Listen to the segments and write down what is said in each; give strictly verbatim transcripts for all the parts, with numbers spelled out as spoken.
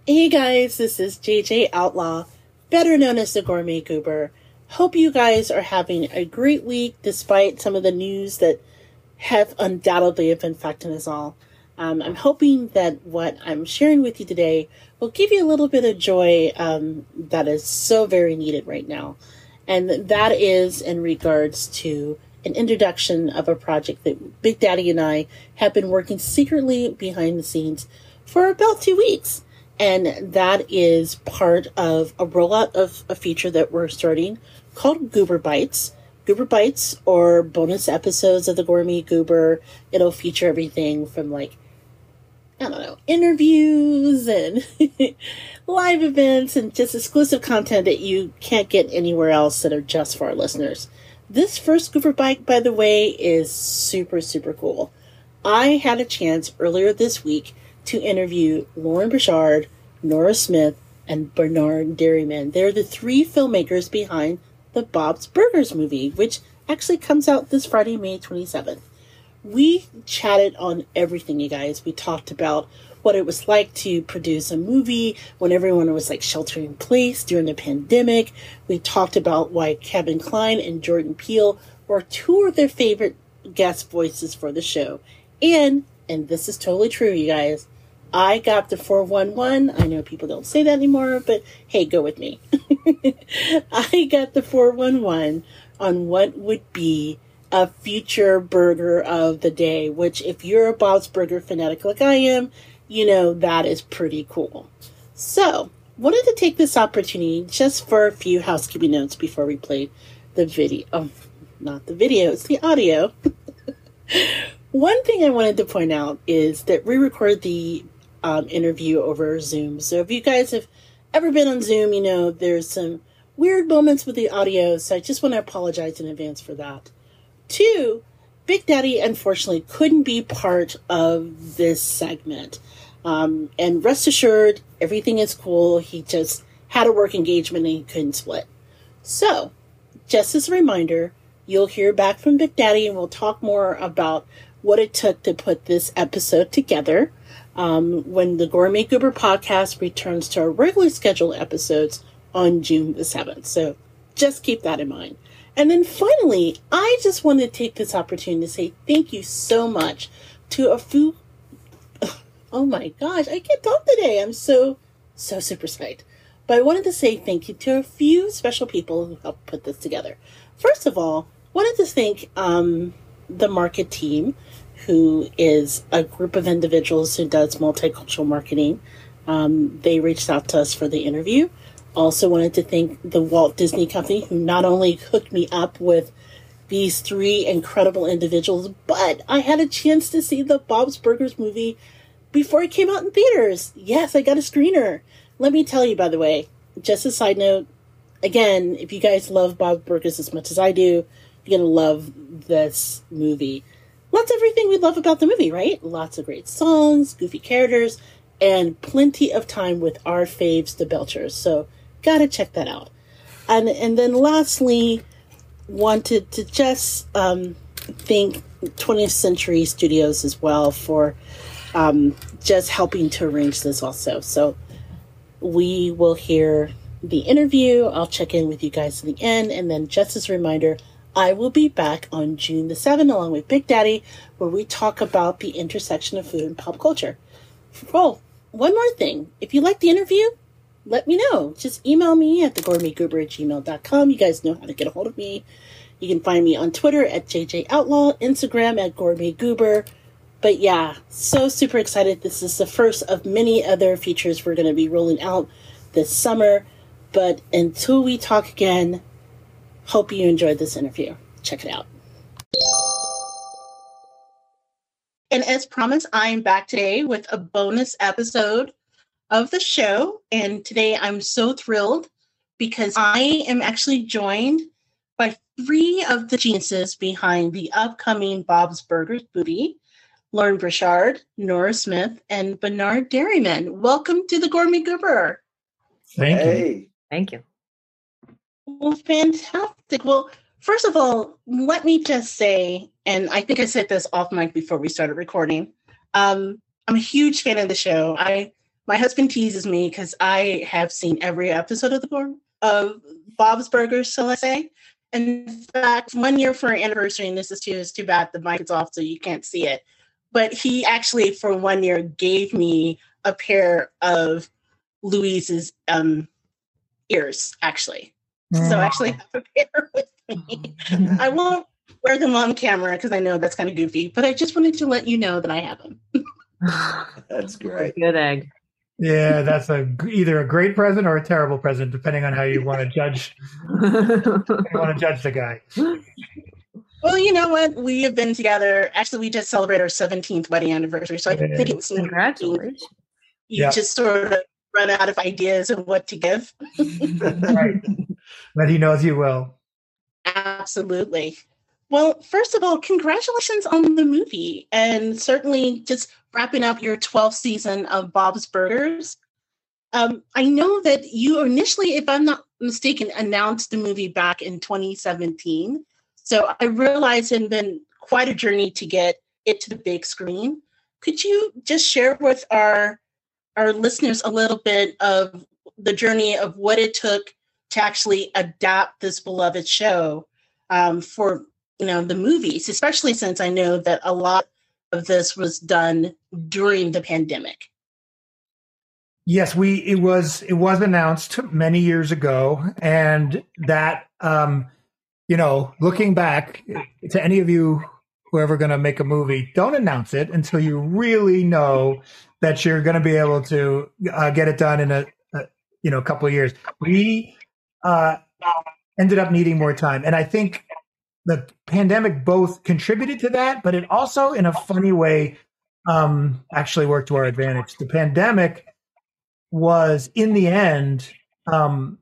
Hey guys, this is J J Outlaw, better known as the Gourmet Goober. Hope you guys are having a great week despite some of the news that have undoubtedly have affected us all. Um, I'm hoping that what I'm sharing with you today will give you a little bit of joy um, that is so very needed right now. And that is in regards to an introduction of a project that Big Daddy and I have been working secretly behind the scenes for about two weeks. And that is part of a rollout of a feature that we're starting called Goober Bites. Goober Bites, or bonus episodes of the Gourmet Goober. It'll feature everything from, like, I don't know, interviews and live events and just exclusive content that you can't get anywhere else that are just for our listeners. This first Goober Bite, by the way, is super, super cool. I had a chance earlier this week to interview Loren Bouchard, Nora Smith, and Bernard Derriman. They're the three filmmakers behind the Bob's Burgers movie, which actually comes out this Friday, May twenty-seventh. We chatted on everything, you guys. We talked about what it was like to produce a movie when everyone was like sheltering in place during the pandemic. We talked about why Kevin Kline and Jordan Peele were two of their favorite guest voices for the show. And, and this is totally true, you guys, I got the four one one. I know people don't say that anymore, but hey, go with me. I got the four one one on what would be a future burger of the day, which if you're a Bob's Burger fanatic like I am, you know that is pretty cool. So, wanted to take this opportunity just for a few housekeeping notes before we played the video. Oh, not the video, it's the audio. One thing I wanted to point out is that we recorded the um, interview over Zoom. So if you guys have ever been on Zoom, you know there's some weird moments with the audio, so I just want to apologize in advance for that. Two, Big Daddy unfortunately couldn't be part of this segment. Um, and rest assured, everything is cool. He just had a work engagement and he couldn't split. So, just as a reminder, you'll hear back from Big Daddy and we'll talk more about what it took to put this episode together um, when the Gourmet Goober podcast returns to our regularly scheduled episodes on June the seventh. So, just keep that in mind. And then finally, I just wanted to take this opportunity to say thank you so much to a few, oh my gosh, I can't talk today. I'm so, so super psyched. But I wanted to say thank you to a few special people who helped put this together. First of all, wanted to thank um, the market team, who is a group of individuals who does multicultural marketing. Um, they reached out to us for the interview. Also wanted to thank the Walt Disney Company, who not only hooked me up with these three incredible individuals, but I had a chance to see the Bob's Burgers movie before it came out in theaters. Yes, I got a screener. Let me tell you, by the way, just a side note, again, if you guys love Bob's Burgers as much as I do, you're going to love this movie. Lots of everything we love about the movie, right? Lots of great songs, goofy characters, and plenty of time with our faves, the Belchers. So, gotta check that out. And and then lastly, wanted to just um, thank twentieth Century Studios as well for um, just helping to arrange this also. So we will hear the interview. I'll check in with you guys in the end. And then just as a reminder, I will be back on June the seventh along with Big Daddy, where we talk about the intersection of food and pop culture. Oh, one more thing. If you like the interview, let me know. Just email me at the gourmet goober at gmail dot com. You guys know how to get a hold of me. You can find me on Twitter at J J Outlaw, Instagram at Gourmet Goober. But yeah, so super excited. This is the first of many other features we're going to be rolling out this summer. But until we talk again, hope you enjoyed this interview. Check it out. And as promised, I am back today with a bonus episode of the show. And today I'm so thrilled because I am actually joined by three of the geniuses behind the upcoming Bob's Burgers movie, Loren Bouchard, Nora Smith, and Bernard Derriman. Welcome to the Gourmet Goober. Thank hey. you. Thank you. Well, fantastic. Well, first of all, let me just say, and I think I said this off mic before we started recording, um, I'm a huge fan of the show. I my husband teases me because I have seen every episode of the Gour- of Bob's Burgers, so let's say. In fact, one year for our anniversary, and this is too, is too bad the mic is off so you can't see it. But he actually, for one year, gave me a pair of Louise's um, ears, actually. Mm. So I actually have a pair with me. I won't wear them on camera because I know that's kind of goofy, but I just wanted to let you know that I have them. That's great. Good egg. Yeah, that's a either a great present or a terrible present, depending on how you want to judge. you want to judge the guy. Well, you know what? We have been together. Actually, we just celebrated our seventeenth wedding anniversary, so I yeah. think it's congratulations. You yeah. just sort of run out of ideas of what to give. Right, but he knows you will. Absolutely. Well, first of all, congratulations on the movie, and certainly just wrapping up your twelfth season of Bob's Burgers. Um, I know that you initially, if I'm not mistaken, announced the movie back in twenty seventeen. So I realize it's been quite a journey to get it to the big screen. Could you just share with our our listeners a little bit of the journey of what it took to actually adapt this beloved show um, for you know the movies, especially since I know that a lot of this was done during the pandemic? Yes, we it was it was announced many years ago, and that um, you know, looking back to any of you who are ever going to make a movie, don't announce it until you really know that you're going to be able to uh, get it done in a, a you know a couple of years. We uh, ended up needing more time, and I think the pandemic both contributed to that, but it also, in a funny way, um, actually worked to our advantage. The pandemic was, in the end, um,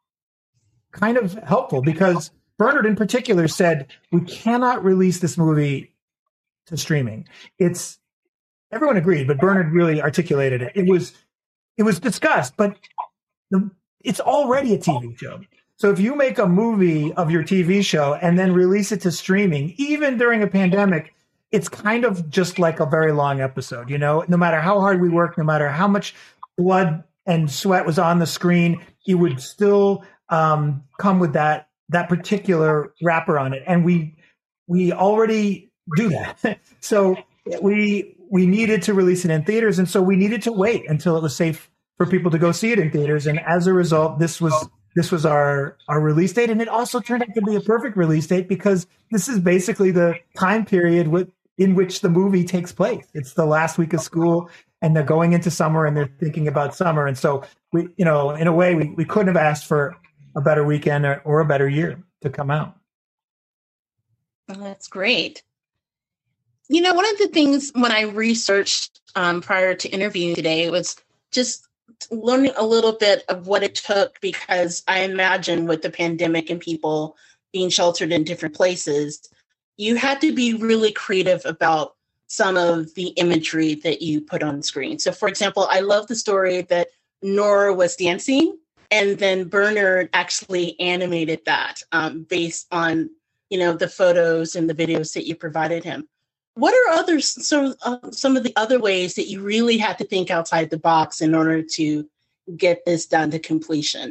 kind of helpful because Bernard, in particular, said we cannot release this movie to streaming. It's everyone agreed, but Bernard really articulated it. It was it was discussed, but the, it's already a T V show. So if you make a movie of your T V show and then release it to streaming, even during a pandemic, it's kind of just like a very long episode. You know, no matter how hard we work, no matter how much blood and sweat was on the screen, it would still um, come with that that particular wrapper on it. And we we already do that. So we we needed to release it in theaters, and so we needed to wait until it was safe for people to go see it in theaters. And as a result, this was this was our our release date, and it also turned out to be a perfect release date because this is basically the time period with in which the movie takes place. It's the last week of school, and they're going into summer, and they're thinking about summer. And so we, you know, in a way, we, we couldn't have asked for a better weekend or, or a better year to come out. Well, that's great. You know, one of the things when I researched um, prior to interviewing today was just learning a little bit of what it took, because I imagine with the pandemic and people being sheltered in different places, you had to be really creative about some of the imagery that you put on screen. So, for example, I love the story that Nora was dancing, and then Bernard actually animated that um, based on, you know, the photos and the videos that you provided him. What are others, so, uh, some of the other ways that you really had to think outside the box in order to get this done to completion?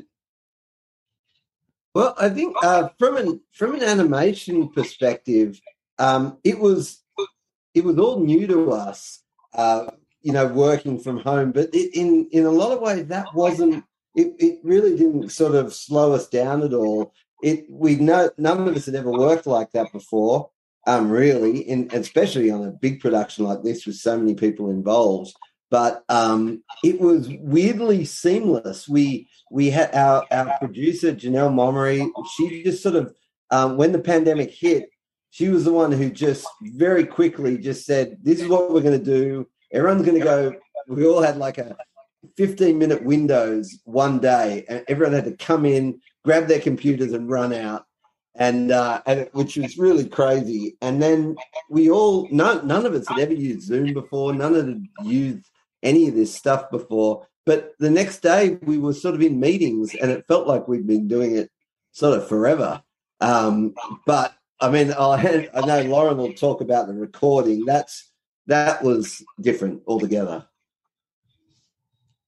Well, I think uh, from an from an animation perspective, um, it was it was all new to us, uh, you know, working from home. But it, in in a lot of ways, that wasn't. It, it really didn't sort of slow us down at all. It we know none of us had ever worked like that before, um, really, in, especially on a big production like this with so many people involved. But um, it was weirdly seamless. We we had our, our producer, Janelle Momery, she just sort of, um, when the pandemic hit, she was the one who just very quickly just said, this is what we're going to do. Everyone's going to go. We all had like a fifteen-minute windows one day, and everyone had to come in, grab their computers and run out, and, uh, and it, which was really crazy. And then we all, none, none of us had ever used Zoom before. None of us had used any of this stuff before. But the next day we were sort of in meetings, and it felt like we'd been doing it sort of forever. Um, but, I mean, I, I know Lauren will talk about the recording. That's That was different altogether.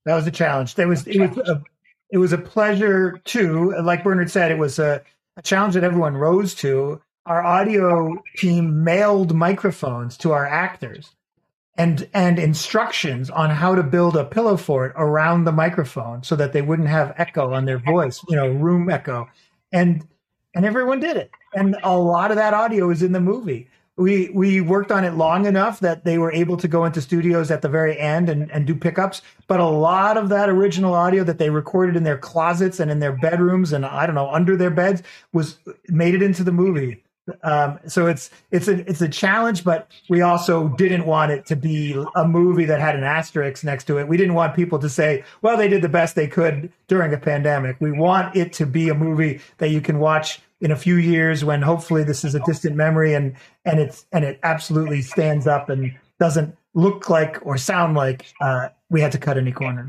That was a challenge. There was it was a it was a pleasure too. Like Bernard said, it was a, a challenge that everyone rose to. Our audio team mailed microphones to our actors and and instructions on how to build a pillow fort around the microphone so that they wouldn't have echo on their voice, you know, room echo. And and everyone did it. And a lot of that audio is in the movie. We we worked on it long enough that they were able to go into studios at the very end and, and do pickups. But a lot of that original audio that they recorded in their closets and in their bedrooms and, I don't know, under their beds was made it into the movie. Um, so it's it's a it's a challenge, but we also didn't want it to be a movie that had an asterisk next to it. We didn't want people to say, well, they did the best they could during a pandemic. We want it to be a movie that you can watch in a few years when hopefully this is a distant memory and and it's and it absolutely stands up and doesn't look like or sound like uh, we had to cut any corners.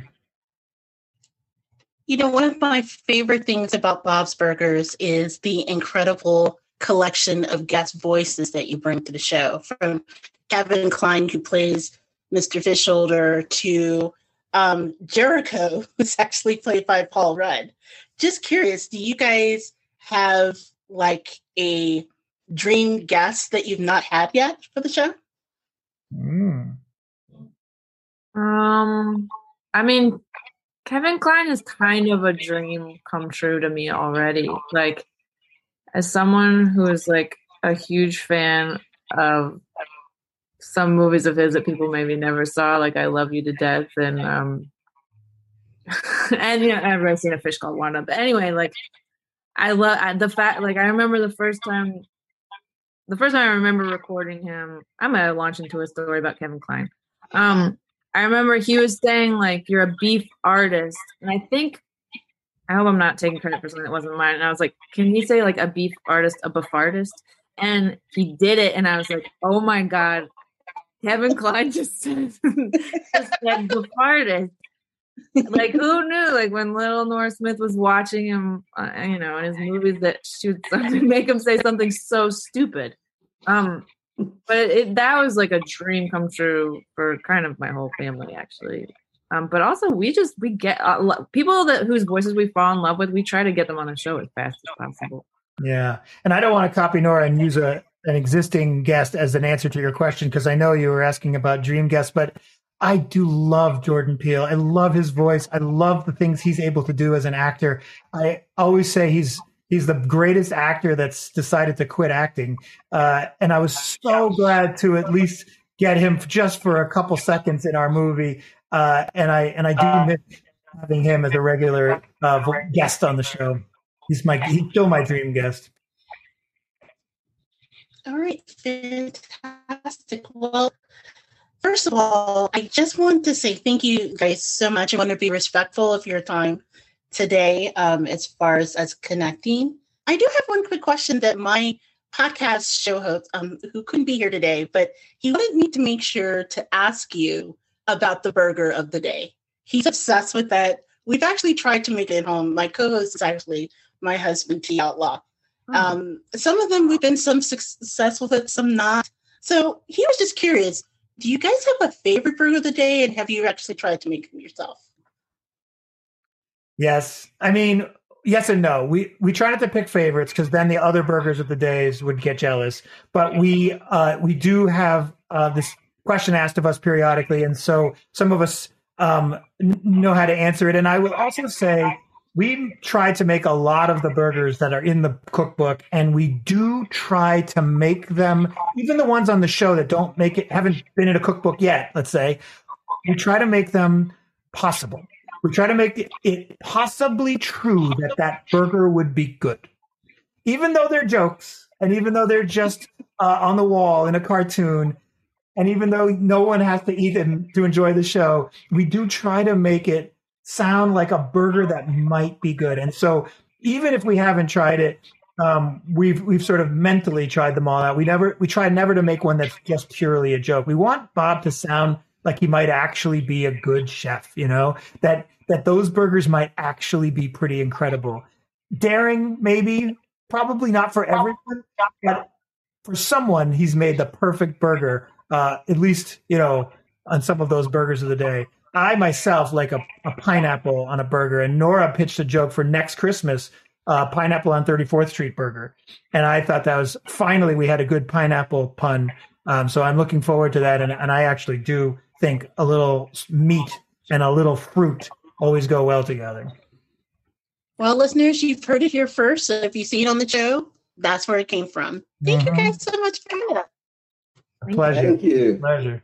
You know, one of my favorite things about Bob's Burgers is the incredible collection of guest voices that you bring to the show, from Kevin Kline, who plays Mister Fish Shoulder, to um, Jericho, who's actually played by Paul Rudd. Just curious, do you guys have like a dream guest that you've not had yet for the show? Mm. Um, I mean, Kevin Kline is kind of a dream come true to me already. Like, as someone who is like a huge fan of some movies of his that people maybe never saw, like I Love You to Death and um and you know, everybody's seen A Fish Called Wanda. But anyway, like I love the fact, like I remember the first time the first time I remember recording him, I'm gonna launch into a story about Kevin Kline. Um I remember he was saying like, you're a beef artist, and I think I hope I'm not taking credit for something that wasn't mine. And I was like, can he say like a beef artist, a beef artist? And he did it. And I was like, oh my God, Kevin Kline just said, just said beef artist. Like, who knew? Like when little Nora Smith was watching him, uh, you know, in his movies, that she would something, make him say something so stupid. Um, but it, that was like a dream come true for kind of my whole family, actually. Um, but also, we just we get uh, people that whose voices we fall in love with. We try to get them on the show as fast as possible. Yeah, and I don't want to copy Nora and use a an existing guest as an answer to your question, because I know you were asking about dream guests, but I do love Jordan Peele. I love his voice. I love the things he's able to do as an actor. I always say he's he's the greatest actor that's decided to quit acting, uh, and I was so glad to at least get him just for a couple seconds in our movie. Uh, and I and I do uh, miss having him as a regular uh, guest on the show. He's my he's still my dream guest. All right, fantastic. Well, first of all, I just want to say thank you guys so much. I want to be respectful of your time today, um, as far as us connecting. I do have one quick question that my podcast show host, um, who couldn't be here today, but he wanted me to make sure to ask you about the burger of the day. He's obsessed with that. We've actually tried to make it home. My co-host is actually my husband, T Outlaw. Oh. Um, some of them we've been some successful with, some not. So he was just curious, do you guys have a favorite burger of the day, and have you actually tried to make them yourself? Yes. I mean, yes and no. We we try not to pick favorites because then the other burgers of the days would get jealous. But we uh, we do have uh, this question asked of us periodically, and so some of us um, know how to answer it. And I will also say we try to make a lot of the burgers that are in the cookbook, and we do try to make them, even the ones on the show that don't make it, haven't been in a cookbook yet, let's say, we try to make them possible. We try to make it, it possibly true that that burger would be good. Even though they're jokes, and even though they're just uh, on the wall in a cartoon, and even though no one has to eat them to enjoy the show, we do try to make it sound like a burger that might be good. And so even if we haven't tried it, um, we've we've sort of mentally tried them all out. We never we try never to make one that's just purely a joke. We want Bob to sound like he might actually be a good chef, you know, that that those burgers might actually be pretty incredible. Daring, maybe, probably not for everyone, but for someone, he's made the perfect burger. Uh, at least, you know, on some of those burgers of the day. I myself like a, a pineapple on a burger, and Nora pitched a joke for next Christmas, uh, pineapple on thirty-fourth Street burger. And I thought that was, finally, we had a good pineapple pun. Um, so I'm looking forward to that. And, and I actually do think a little meat and a little fruit always go well together. Well, listeners, you've heard it here first. So if you see it on the show, that's where it came from. Thank mm-hmm. you guys so much for that. A pleasure. Thank you. Pleasure.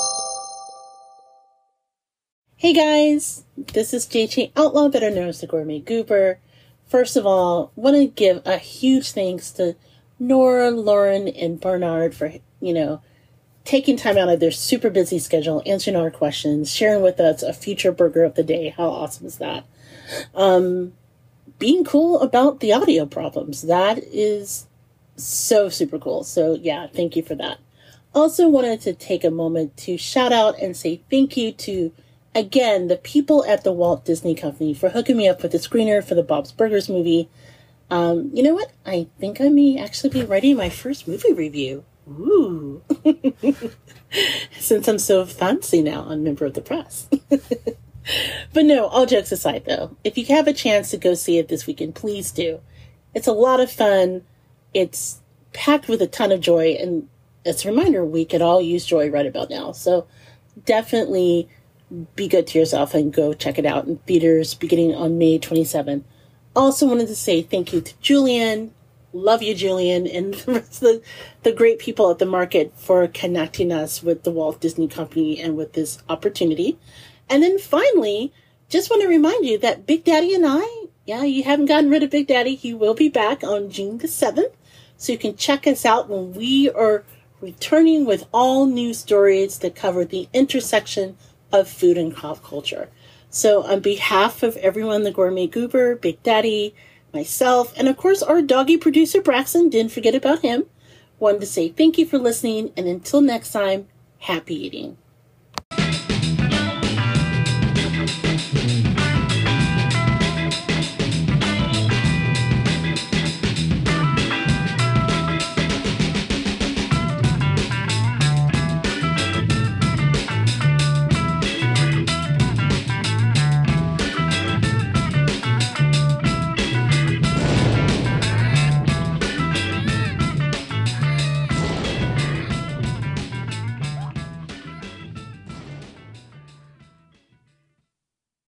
Hey guys, this is J J Outlaw, better known as the Gourmet Goober. First of all, want to give a huge thanks to Nora, Lauren, and Bernard for, you know, taking time out of their super busy schedule, answering our questions, sharing with us a future burger of the day. How awesome is that? Um, being cool about the audio problems. That is so super cool. So yeah, thank you for that. Also wanted to take a moment to shout out and say thank you to, again, the people at the Walt Disney Company for hooking me up with the screener for the Bob's Burgers movie. Um, you know what? I think I may actually be writing my first movie review. Ooh. Since I'm so fancy now, I'm a member of the press. But no, all jokes aside though, if you have a chance to go see it this weekend, please do. It's a lot of fun. It's packed with a ton of joy, and it's a reminder we could all use joy right about now. So definitely be good to yourself and go check it out in theaters beginning on May twenty-seventh. Also wanted to say thank you to Julian. Love you, Julian, and the rest of the, the great people at the market for connecting us with the Walt Disney Company and with this opportunity. And then finally, just want to remind you that Big Daddy and I, yeah, you haven't gotten rid of Big Daddy. He will be back on June the seventh. So you can check us out when we are returning with all new stories that cover the intersection of food and pop culture. So on behalf of everyone, the Gourmet Goober, Big Daddy, myself, and of course our doggy producer Braxton, didn't forget about him, wanted to say thank you for listening, and until next time, happy eating.